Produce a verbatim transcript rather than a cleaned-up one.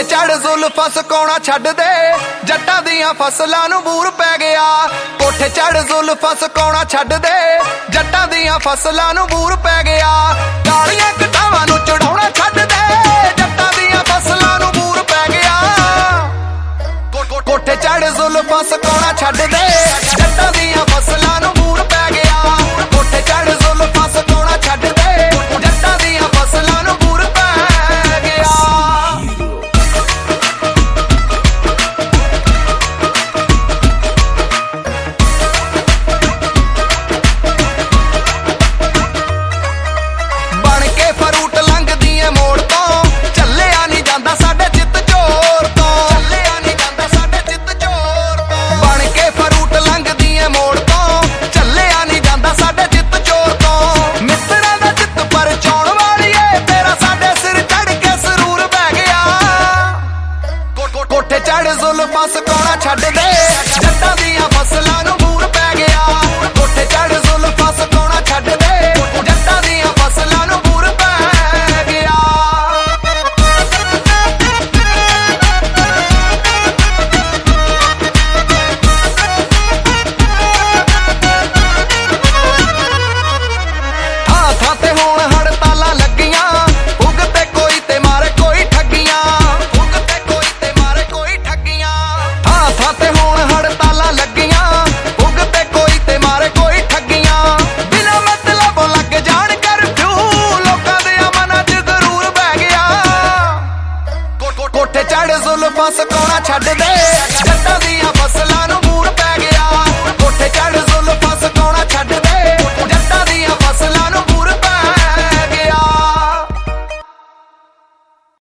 चढ़ जुल्फां सुकाउणा छड्ड दे, जट्टां दीआं फसलां नूं बूर पै गया। कोठे चढ़ जुल्फां सुकाउणा छड्ड दे, जट्टां दीआं फसलां नूं बूर पै गया। कालियां घटावां नूं चढ़ाउणा छड्ड दे, जट्टां दीआं फसलां नूं बूर पै गया। कोठे चढ़ जुल्फां सुकाउणा छड्ड दे, जट्टां दीआं फसलां नूं बूर पै गया। कोठे चढ़ जुल्फां सुकाउणा छड्ड दे, जट्टां दीआं फसलां नूं बूर पै गया। बन के फरूट लंघदी ऐ मोड़ तो, झल्लिया नहीं जांदा साडे चित चोर तो। झल्लिया नहीं जांदा साडे चित चोर तो। बन के फरूट लंघदी ऐ मोड़ तो, झल्लिया नहीं जांदा साडे चित चोर तो। मित्तरां दा चित परचाउण वालीए, तेरा साडे सिर चढ़ के सरूर बह गया। कोठे चढ़ जुल्फां सुकाउणा छड्ड दे, जट्टां दीआं फसलां नूं बूर पै गया। कोठे चढ़ जुल्फां सुकाउणा छड्ड दे, जट्टां दीआं फसलां नूं बूर पै गया। ਥਾਂ ਥਾਂ ਤੇ ਹੁਣ ਹੜਤਾਲਾਂ ਲੱਗੀਆਂ, ਉਗਤੇ ਕੋਈ ਤੇ ਮਾਰੇ ਕੋਈ ਠੱਗੀਆਂ। ਉਗਤੇ ਕੋਈ ਤੇ ਮਾਰੇ ਕੋਈ ਠੱਗੀਆਂ। ਥਾਂ ਥਾਂ ਤੇ ਹੁਣ ਹੜਤਾਲਾਂ ਲੱਗੀਆਂ, ਉਗਤੇ ਕੋਈ ਤੇ ਮਾਰੇ ਕੋਈ ਠੱਗੀਆਂ। ਬਿਨਾਂ ਮਤਲਬੋਂ ਲੱਗ ਜਾਣ ਕਰਫਿਊ, ਲੋਕਾਂ ਦੇ ਮਨਾਂ 'ਚ ਗਰੂਰ ਬਹਿ ਗਿਆ। ਕੋਠੇ ਚੜ੍ਹ ਜ਼ੁਲਫਾਂ ਸੁਕਾਉਣਾ ਛੱਡ ਦੇ,